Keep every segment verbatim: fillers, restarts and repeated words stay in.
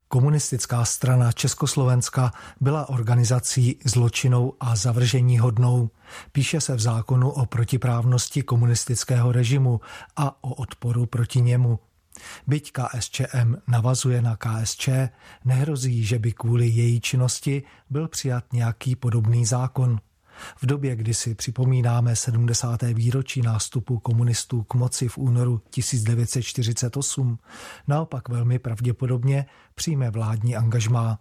Komunistická strana Československa byla organizací zločinnou a zavrženíhodnou. Píše se v zákonu o protiprávnosti komunistického režimu a o odporu proti němu. Byť K S Č M navazuje na K S Č, nehrozí, že by kvůli její činnosti byl přijat nějaký podobný zákon. V době, kdy si připomínáme sedmdesáté výročí nástupu komunistů k moci v únoru tisíc devět set čtyřicet osm, naopak velmi pravděpodobně přijme vládní angažmá.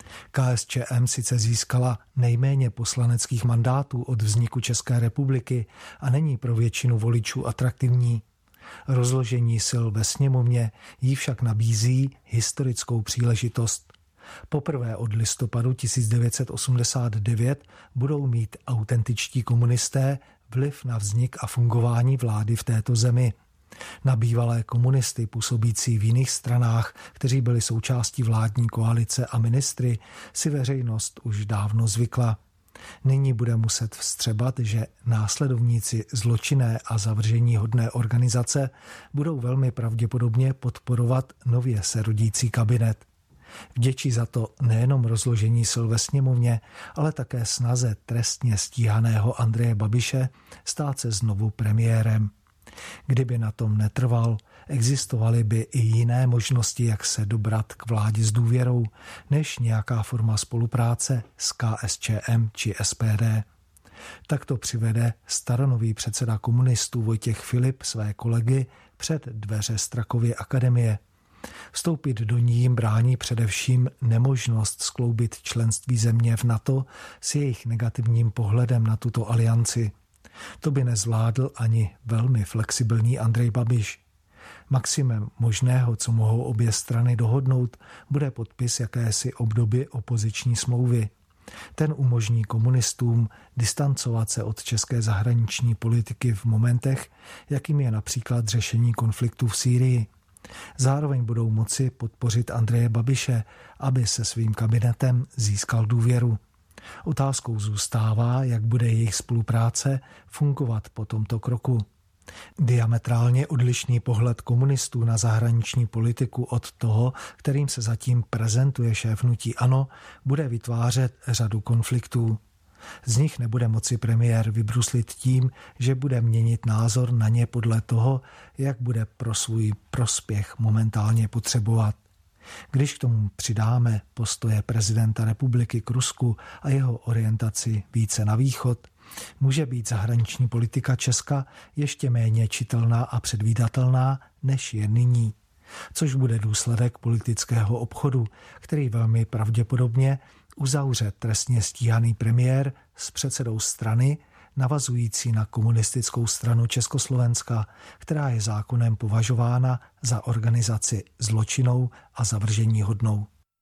K S Č M sice získala nejméně poslaneckých mandátů od vzniku České republiky a není pro většinu voličů atraktivní. Rozložení sil ve sněmovně jí však nabízí historickou příležitost. Poprvé od listopadu tisíc devět set osmdesát devět budou mít autentičtí komunisté vliv na vznik a fungování vlády v této zemi. Na bývalé komunisty působící v jiných stranách, kteří byli součástí vládní koalice a ministry, si veřejnost už dávno zvykla. Nyní bude muset vstřebat, že následovníci zločinné a zavrženíhodné organizace budou velmi pravděpodobně podporovat nově se rodící kabinet. Vděčí za to nejenom rozložení sil ve sněmovně, ale také snaze trestně stíhaného Andreje Babiše stát se znovu premiérem. Kdyby na tom netrval, existovaly by i jiné možnosti, jak se dobrat k vládě s důvěrou, než nějaká forma spolupráce s K S Č M či S P D. Tak to přivede staronový předseda komunistů Vojtěch Filip své kolegy před dveře Strakovy akademie. Vstoupit do ní jim brání především nemožnost skloubit členství země v NATO s jejich negativním pohledem na tuto alianci. To by nezvládl ani velmi flexibilní Andrej Babiš. Maximem možného, co mohou obě strany dohodnout, bude podpis jakési obdoby opoziční smlouvy. Ten umožní komunistům distancovat se od české zahraniční politiky v momentech, jakým je například řešení konfliktu v Sýrii. Zároveň budou moci podpořit Andreje Babiše, aby se svým kabinetem získal důvěru. Otázkou zůstává, jak bude jejich spolupráce fungovat po tomto kroku. Diametrálně odlišný pohled komunistů na zahraniční politiku od toho, kterým se zatím prezentuje šéf hnutí ANO, bude vytvářet řadu konfliktů. Z nich nebude moci premiér vybruslit tím, že bude měnit názor na ně podle toho, jak bude pro svůj prospěch momentálně potřebovat. Když k tomu přidáme postoje prezidenta republiky k Rusku a jeho orientaci více na východ, může být zahraniční politika Česka ještě méně čitelná a předvídatelná, než je nyní. Což bude důsledek politického obchodu, který velmi pravděpodobně uzavře trestně stíhaný premiér s předsedou strany, navazující na komunistickou stranu Československa, která je zákonem považována za organizaci zločinnou a zavrženíhodnou.